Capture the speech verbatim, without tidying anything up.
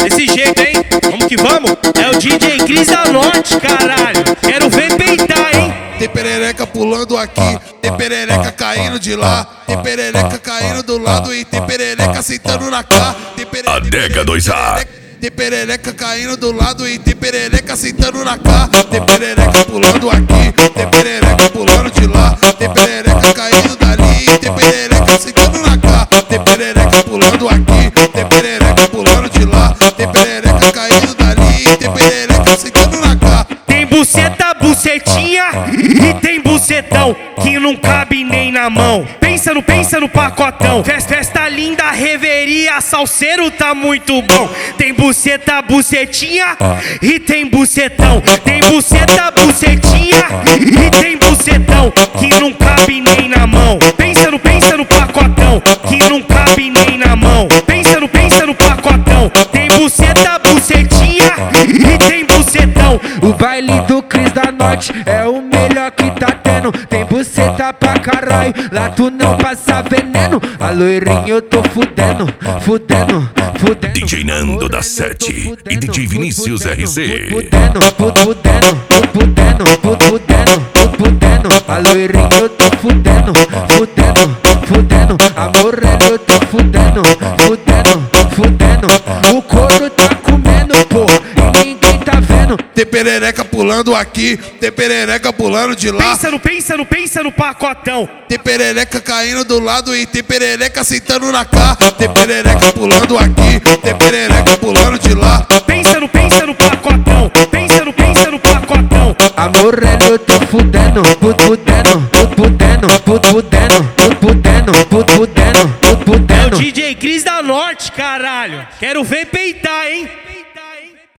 Desse jeito, hein? Vamos que vamos. É o D J Cris da Norte, caralho. Quero ver peitar, hein? Tem perereca pulando aqui, tem perereca caindo de lá, tem perereca caindo do lado e tem perereca sentando na cá. Adega dois A. Tem perereca caindo do lado e tem perereca sentando na cá. Tem perereca pulando aqui, tem perereca pulando de lá, tem perereca caindo dali e tem perereca sentando na cá. Tem perereca pulando aqui, tem perereca pulando de lá, tem perereca caindo dali e tem perereca sentando na cá. Tem buceta, bucetinha e tem bucetão que não cabe nem na mão. Pensa no, pensa no pacotão. Festa, festa linda, reveria, salseiro tá muito bom. Tem buceta, bucetinha e tem bucetão. Tem buceta, bucetinha e tem bucetão que não cabe nem na mão. Pensa no, pensa no pacotão que não cabe nem na mão. Pensa no, pensa no pacotão. Tem buceta, bucetinha e tem bucetão. O baile do Cris da Norte é o melhor que tá tendo. Tem buceta pra caralho, lá tu não passa veneno. A loirinha eu tô fudendo, fudendo, fudendo. D J Nando da Sete e D J Vinícius R C. Fudendo, fudendo, fudendo, fudendo, fudendo. A loirinha eu tô fudendo, fudendo, fudendo. A morena eu tô fudendo, fudendo, fudendo. O couro tá comendo, pô, e ninguém tá vendo. Tem perereca pulando aqui, tem perereca pulando de lá. Pensa no, pensa no, pensa no pacotão. Tem perereca caindo do lado e tem perereca sentando na cá. Tem perereca pulando aqui, tem perereca pulando de lá. Pensa no, pensa no pacotão. Pensa no, pensa no pacotão. A morena eu tô fudendo, fudendo, fudendo, fudendo, fudendo, fudendo, É o fudendo. D J Cris da Norte, caralho. Quero ver peitar, hein?